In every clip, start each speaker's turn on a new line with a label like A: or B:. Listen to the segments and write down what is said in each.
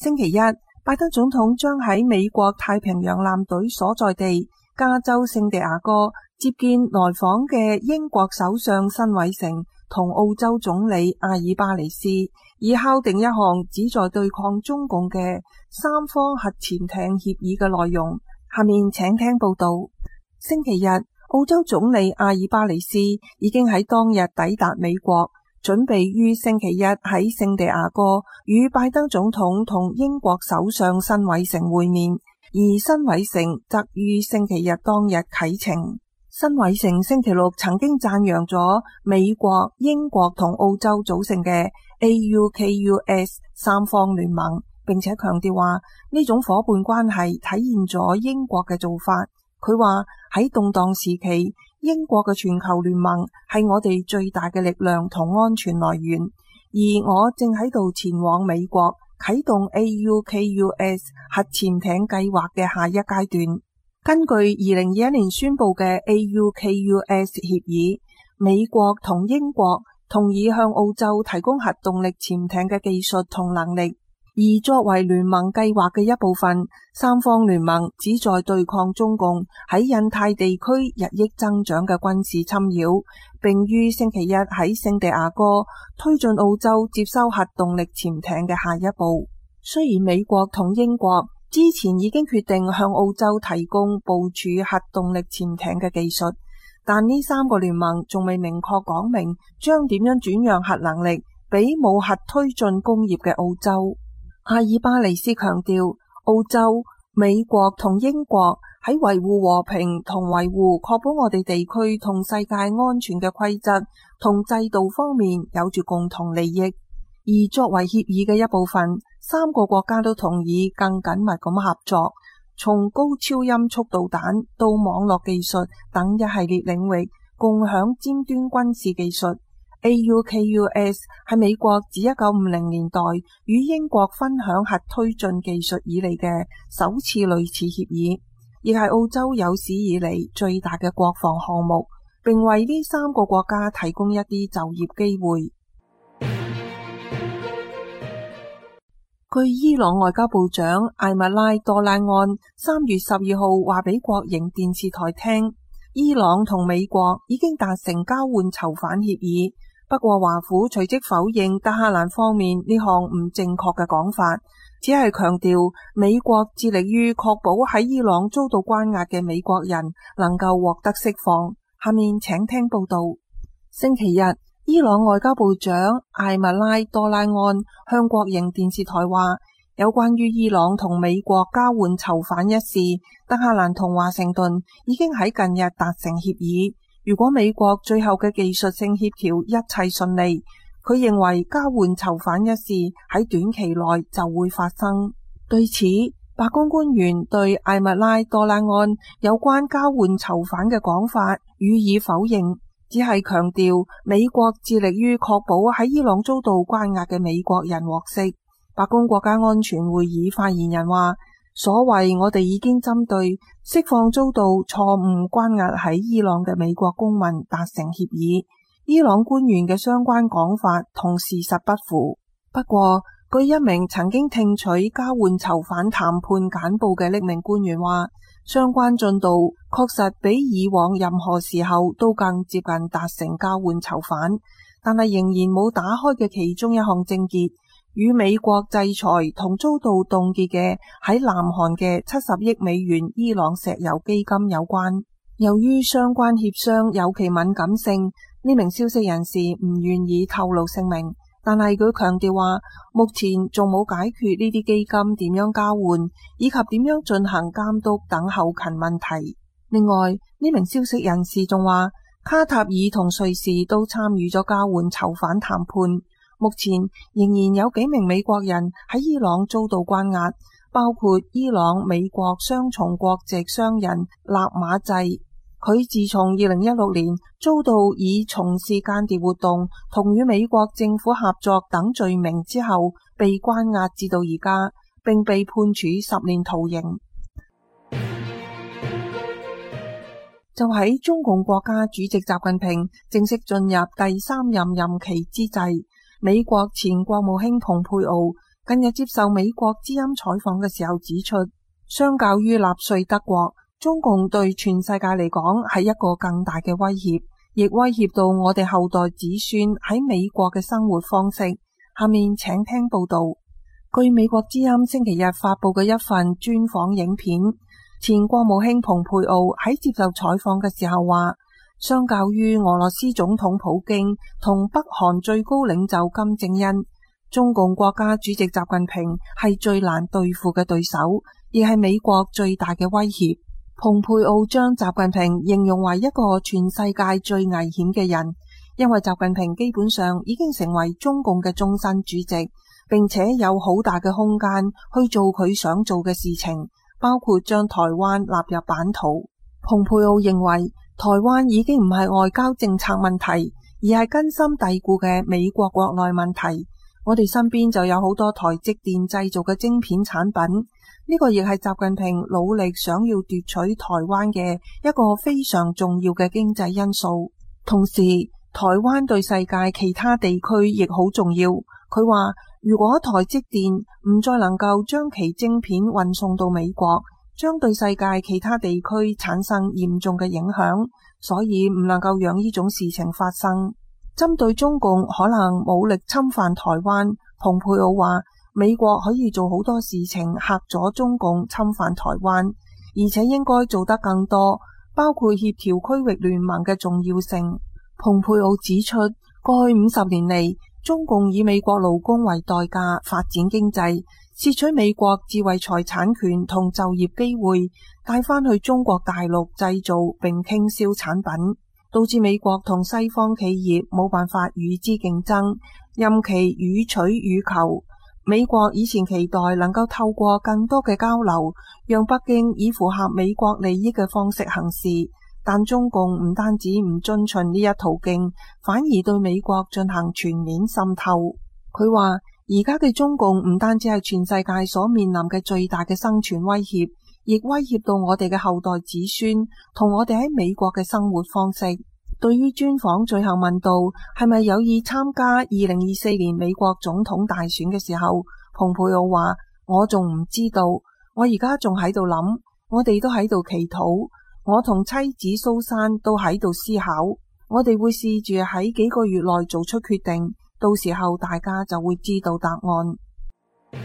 A: 星期一，拜登總統將喺美國太平洋艦隊所在地加州聖地亞哥接見來訪嘅英國首相辛偉誠同澳洲總理阿爾巴尼斯，以敲定一項旨在對抗中共嘅三方核潛艇協議嘅內容。下面請聽報道。星期日，澳洲總理阿爾巴尼斯已經喺當日抵達美國，準備於星期一喺聖地亞哥與拜登總統同英國首相辛偉誠會面，而辛偉誠則於星期日當日啟程。辛偉誠星期六曾經讚揚咗美國、英國同澳洲組成嘅 AUKUS 三方聯盟，並且強調話呢種伙伴關係體現咗英國嘅做法。佢話喺動盪時期，英國嘅全球聯盟係我哋最大嘅力量同安全來源，而我正喺度前往美國啟動 AUKUS 核潛艇計劃嘅下一階段。根據2021年宣布嘅 AUKUS 協議，美國同英國同意向澳洲提供核動力潛艇嘅技術同能力，而作為聯盟計劃嘅一部分，三方聯盟旨在對抗中共喺印太地區日益增長嘅軍事侵擾，並於星期一喺聖地亞哥推進澳洲接收核動力潛艇嘅下一步。雖然美國同英國之前已經決定向澳洲提供部署核動力潛艇嘅技術，但呢三個聯盟仲未明確講明將點樣轉讓核能力俾冇核推進工業嘅澳洲。阿爾巴尼斯強調，澳洲、美國同英國喺維護和平同維護確保我哋地區同世界安全嘅規則同制度方面有住共同利益，而作為協議嘅一部分，三個國家都同意更緊密咁合作，從高超音速導彈到網絡技術等一系列領域共享尖端軍事技術。AUKUS 係美國自1950年代與英國分享核推進技術以嚟嘅首次類似協議，亦係澳洲有史以嚟最大嘅國防項目，並為呢三個國家提供一啲就業機會。據伊朗外交部長艾密拉多拉安3月12號話俾國營電視台聽，伊朗同美國已經達成交換囚犯協議。不過華府隨即否認德黑蘭方面呢項唔正確嘅講法，只係強調美國致力於確保喺伊朗遭到關押嘅美國人能夠獲得釋放。下面請聽報道。星期日，伊朗外交部長艾密拉多拉安向國營電視台話，有關於伊朗同美國交換囚犯一事，德黑蘭同華盛頓已經喺近日達成協議。如果美國最後嘅技術性協調一切順利，佢認為交換囚犯一事喺短期內就會發生。對此，白宮官員對艾密拉多拉安有關交換囚犯嘅講法予以否認，只係強調美國致力於確保喺伊朗遭到關押嘅美國人獲釋。白宮國家安全會議發言人話，所謂我哋已經針對釋放遭到錯誤關押喺伊朗嘅美國公民達成協議，伊朗官員嘅相關講法同事實不符。不過，據一名曾經聽取交換囚犯談判簡報嘅匿名官員話，相關進度確實比以往任何時候都更接近達成交換囚犯，但係仍然冇打開嘅其中一項症結，與美國制裁同遭到凍結嘅喺南韓嘅70億美元伊朗石油基金有關。由於相關協商有其敏感性，呢名消息人士唔願意透露姓名，但係佢強調話，目前仲冇解決呢啲基金點樣交換，以及點樣進行監督等後勤問題。另外，呢名消息人士仲話，卡塔爾同瑞士都參與咗交換囚犯談判。目前仍然有幾名美國人喺伊朗遭到關押，包括伊朗美國雙重國籍商人納馬濟。佢自從2016年遭到以從事間諜活動同與美國政府合作等罪名之後，被關押至到而家，並被判處10年徒刑。就喺中共國家主席習近平正式進入第3任任期之際，美國前國務卿蓬佩奧近日接受美國之音採訪嘅時候指出，相較於納粹德國，中共對全世界嚟講係一個更大嘅威脅，亦威脅到我哋後代子孫喺美國嘅生活方式。下面請聽報道。據美國之音星期日發佈嘅一份專訪影片，前國務卿蓬佩奧喺接受採訪嘅時候話，相較於俄羅斯總統普京同北韓最高領袖金正恩，中共國家主席習近平係最難對付嘅對手，亦係美國最大嘅威脅。蓬佩奧將習近平形容為一個全世界最危險嘅人，因為習近平基本上已經成為中共嘅終身主席，並且有好大嘅空間去做佢想做嘅事情，包括將台灣納入版圖。蓬佩奧認為台灣已經唔係外交政策問題，而係根深蒂固嘅美國國內問題。我哋身邊就有好多台積電製造嘅晶片產品，呢個亦係習近平努力想要奪取台灣嘅一個非常重要嘅經濟因素。同時，台灣對世界其他地區亦好重要。佢話，如果台積電唔再能夠將其晶片運送到美國，將對世界其他地區產生嚴重嘅影響，所以唔能夠讓呢種事情發生。針對中共可能武力侵犯台灣，蓬佩奧話，美國可以做好多事情嚇阻中共侵犯台灣，而且應該做得更多，包括協調區域聯盟嘅重要性。蓬佩奧指出，過去50年嚟，中共以美國勞工為代價發展經濟，竊取美國智慧財產權同就業機會，帶返去中國大陸製造並傾銷產品，導致美國同西方企業冇辦法與之競爭，任其予取予求。美國以前期待能夠透過更多嘅交流，讓北京以符合美國利益嘅方式行事。但中共唔單止唔遵循呢一途徑，反而對美國進行全面滲透。佢話，而家嘅中共唔單止係全世界所面臨嘅最大嘅生存威脅，亦威脅到我哋嘅後代子孫同我哋喺美國嘅生活方式。對於專訪最後問到係咪有意參加2024年美國總統大選嘅時候，蓬佩奧話，我仲唔知道，我而家仲喺度諗，我哋都喺度祈禱。我同妻子蘇珊都喺度思考，我哋會試住喺幾個月內做出決定，到時候大家就會知道答案。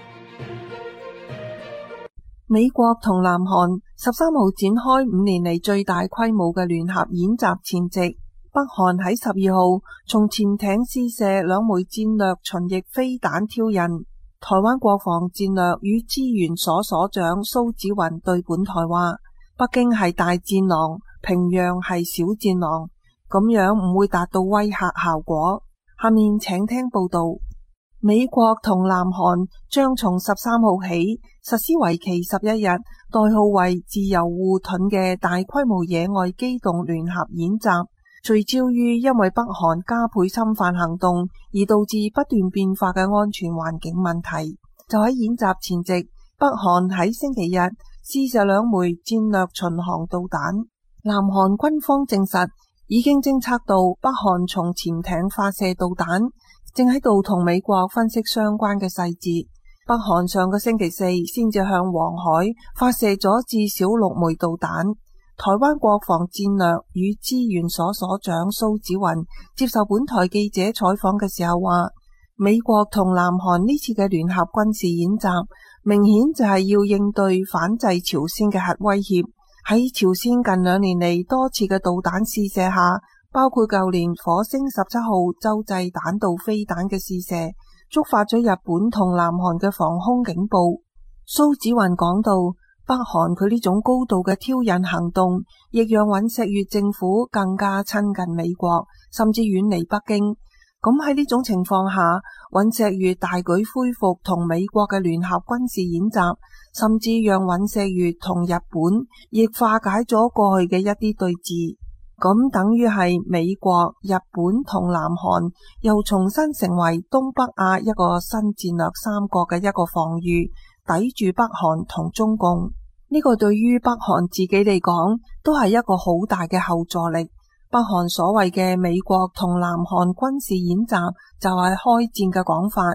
A: 美國同南韓13號展開5年嚟最大規模嘅聯合演習前夕，北韓喺12號從潛艇試射2枚戰略巡弋飛彈挑釁。台灣國防戰略與資源所長蘇紫雲對本台話，北京係大戰狼，平壤係小戰狼，咁樣唔會達到威嚇效果。下面請聽報道。美國同南韓將從13號起實施為期11日，代號為自由護盾嘅大規模野外機動聯合演習，聚焦於因為北韓加倍侵犯行動而導致不斷變化嘅安全環境問題。就喺演習前夕，北韓喺星期日試射2枚戰略巡航導彈。南韓軍方證實已經偵測到北韓從潛艇發射導彈，正喺度同美國分析相關嘅細節。北韓上個星期四先至向黃海發射咗至少6枚導彈。台灣國防戰略與資源所長蘇紫雲接受本台記者採訪嘅時候話，美國同南韓呢次嘅聯合軍事演習明顯就係要應對反制朝鮮嘅核威脅。喺朝鮮近2年嚟多次嘅導彈試射下，包括舊年火星17號洲際彈道飛彈嘅試射，觸發咗日本同南韓嘅防空警報。蘇紫雲講到，北韓佢呢種高度嘅挑釁行動，亦讓尹錫悅政府更加親近美國，甚至遠離北京。咁喺呢種情況下，尹錫悅大舉恢復同美國嘅聯合軍事演習，甚至讓尹錫悅同日本亦化解咗過去嘅一啲對峙。咁等於係美國、日本同南韓又重新成為東北亞一個新戰略三國嘅一個防禦，抵住北韓同中共。呢個對於北韓自己嚟講都係一個好大嘅後座力。北韓所謂嘅美國同南韓軍事演習就係開戰嘅講法，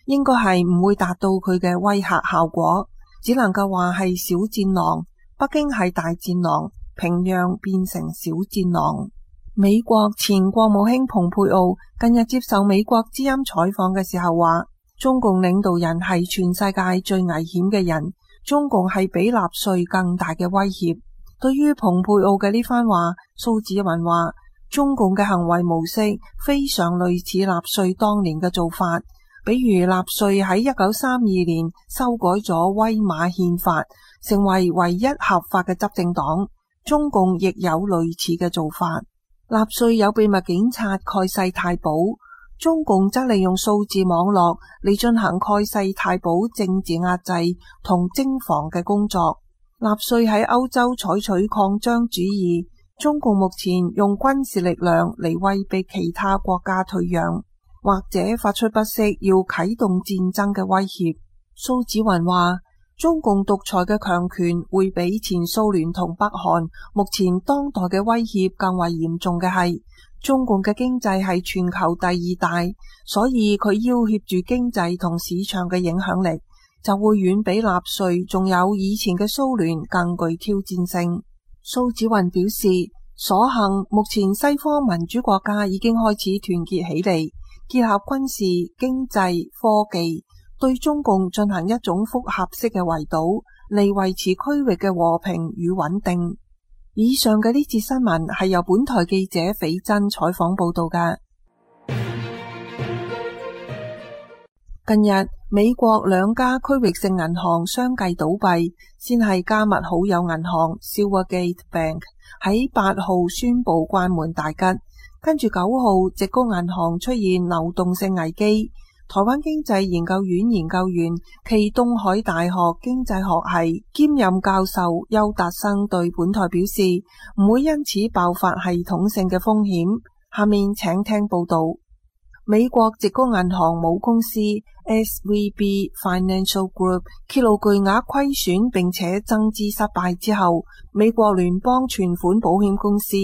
A: 應該係唔會達到佢嘅威嚇效果，只能夠話係小戰狼。北京係大戰狼，平壤變成小戰狼。美國前國務卿蓬佩奧近日接受美國之音採訪嘅時候話，中共領導人係全世界最危險嘅人，中共係比納粹更大嘅威脅。對於蓬佩奧嘅呢番話，蘇紫雲話，中共嘅行為模式非常類似納粹當年嘅做法，比如納粹喺1932年修改咗威瑪憲法，成為唯一合法嘅執政黨，中共亦有類似嘅做法。納粹有秘密警察蓋世太保，中共則利用數字網絡嚟進行蓋世太保政治壓制同偵防嘅工作。納粹喺歐洲採取擴張主義，中共目前用軍事力量嚟威逼其他國家退讓，或者發出不惜要啟動戰爭嘅威脅。蘇紫雲話，中共獨裁嘅強權會比前蘇聯同北韓目前當代嘅威脅更為嚴重嘅係，中共嘅經濟係全球第二大，所以佢要挾住經濟同市場嘅影響力，就會遠比納粹仲有以前嘅蘇聯更具挑戰性。蘇紫雲表示，所幸目前西方民主國家已經開始團結起嚟，結合軍事、經濟、科技，對中共進行一種複合式嘅圍堵，嚟維持區域嘅和平與穩定。以上嘅呢節新聞係由本台記者斐真採訪報道嘅。近日，美國兩家區域性銀行相繼倒閉，先係加密好友銀行 Silvergate Bank 喺8號宣布關門大吉，跟住9號矽谷銀行出現流動性危機。台灣經濟研究院研究員暨東海大學經濟學系兼任教授邱達生對本台表示，唔會因此爆發系統性嘅風險。下面請聽報道。美國矽谷銀行母公司 SVB Financial Group 揭露巨額虧損並且增資失敗之後，美國聯邦存款保險公司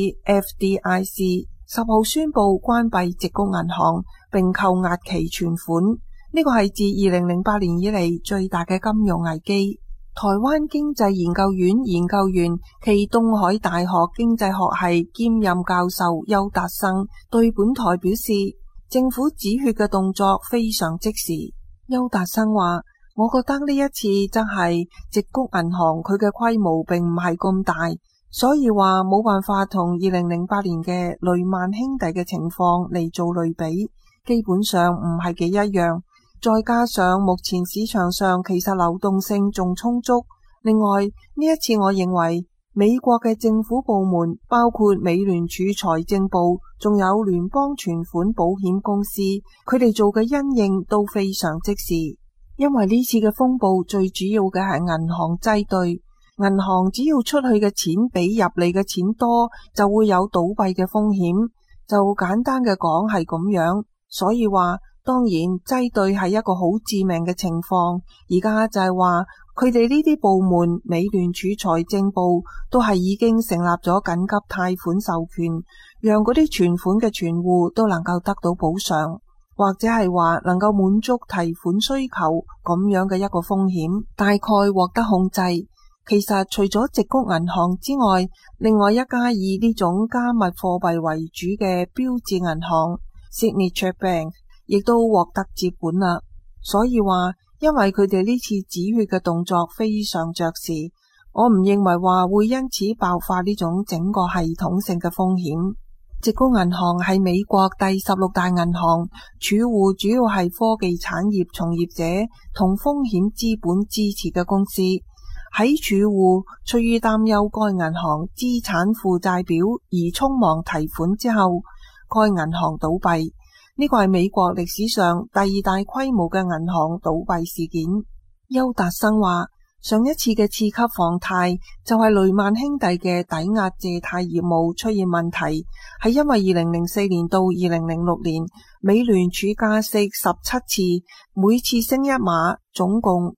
A: FDIC 10號宣布關閉矽谷銀行並扣押其存款，呢個係自2008年以嚟最大嘅金融危機。台灣經濟研究院研究員暨東海大學經濟學系兼任教授邱達生對本台表示，政府止血嘅動作非常即時。邱達生話，我覺得呢一次真係矽谷銀行佢嘅規模並唔係咁大，所以話冇辦法同2008年嘅雷曼兄弟嘅情況嚟做類比，基本上唔係幾一樣。再加上目前市場上其實流動性仲充足。另外呢一次我認為美國嘅政府部門包括美聯儲財政部仲有聯邦存款保險公司，佢哋做嘅因應都非常即時。因為呢次嘅風暴最主要嘅係銀行擠兌，銀行只要出去嘅錢比入嚟嘅錢多，就會有倒閉嘅風險。就簡單嘅講係咁樣，所以話當然擠兌係一個好致命嘅情況。而家就係話佢哋呢啲部門，美聯儲財政部都係已經成立咗緊急貸款授權，讓嗰啲存款嘅存戶都能夠得到補償，或者係話能夠滿足提款需求咁樣嘅一個風險，大概獲得控制。其實除咗矽谷銀行之外，另外一家以呢種加密貨幣為主嘅標致銀行 Signature Bank 亦都獲得接管啦。所以話因為佢哋呢次止血嘅動作非常着時，我唔認為話會因此爆發呢種整個系統性嘅風險。矽谷銀行係美國第16大銀行，儲戶主要係科技產業從業者同風險資本支持嘅公司。喺儲戶出於擔憂該銀行資產負債表而匆忙提款之後，該銀行倒閉。呢個係美國歷史上第2大規模嘅銀行倒閉事件。邱達生話，上一次嘅次級房貸就係雷曼兄弟嘅抵押借貸業務出現問題，係因為2004年到2006年美聯儲加息17次，每次升1碼，總共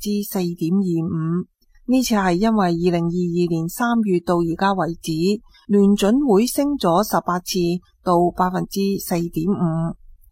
A: 4.25%。呢次係因為2022年3月到而家為止，聯準會升咗18次到 4.5%。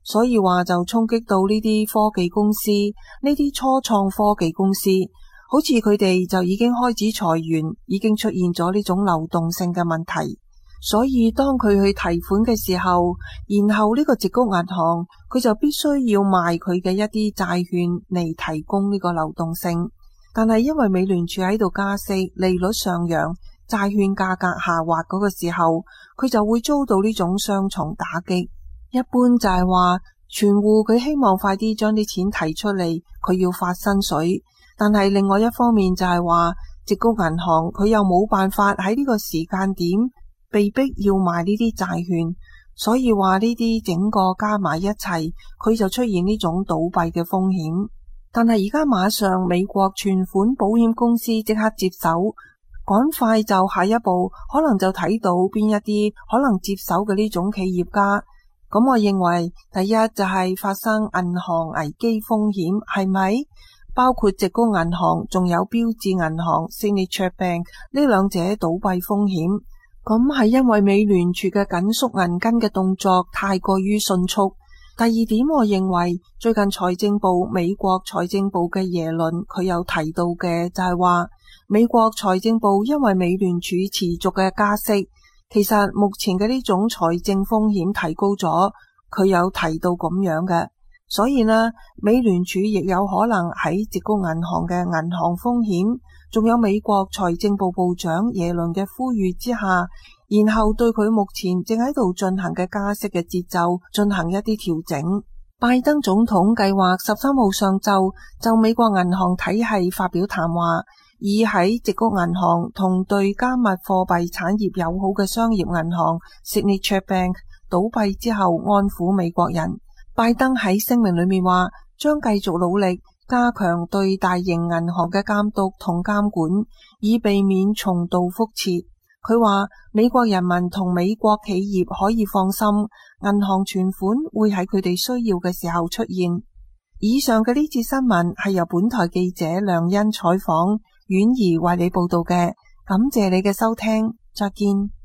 A: 所以話就衝擊到呢啲科技公司，呢啲初創科技公司，好似佢哋就已經開始裁員，已經出現咗呢種流動性嘅問題。所以當佢去提款嘅時候，然後呢個矽谷銀行佢就必須要賣佢嘅一啲債券嚟提供呢個流動性。但係因為美聯儲喺度加息，利率上揚，債券價格下滑嗰個時候，佢就會遭到呢種雙重打擊。一般就係話存戶佢希望快啲將啲錢提出嚟，佢要發薪水。但係另外一方面就係話矽谷銀行佢又冇辦法喺呢個時間點被逼要賣呢啲債券，所以話呢啲整個加埋一齊，佢就出現呢種倒閉嘅風險。但係而家馬上美國存款保險公司即刻接手，趕快就下一步可能就睇到邊一啲可能接手嘅呢種企業家。咁我認為第一就係發生銀行危機風險，係咪？包括矽谷銀行仲有標致銀行 Signature Bank 呢兩者倒閉風險。咁係因為美聯儲嘅緊縮銀根嘅動作太過於迅速。第二點，我認為最近美國財政部嘅耶倫佢有提到嘅就係話，美國財政部因為美聯儲持續嘅加息，其實目前嘅呢種財政風險提高咗，佢有提到咁樣嘅。所以呢，美聯儲亦有可能喺矽谷銀行嘅銀行風險，仲有美國財政部部長耶倫嘅呼籲之下，然後對佢目前正喺度進行嘅加息嘅節奏進行一啲調整。拜登總統計劃13號上晝就美國銀行體系發表談話，以喺矽谷銀行同對加密貨幣產業友好嘅商業銀行 Signature Bank 倒閉之後安撫美國人。拜登喺聲明裏面話，將繼續努力加強對大型銀行嘅監督同監管，以避免重蹈覆轍。佢話美國人民同美國企業可以放心，銀行存款會喺佢哋需要嘅時候出現。以上嘅呢節新聞係由本台記者梁欣採訪，婉兒為你報道嘅。感謝你嘅收聽，再見。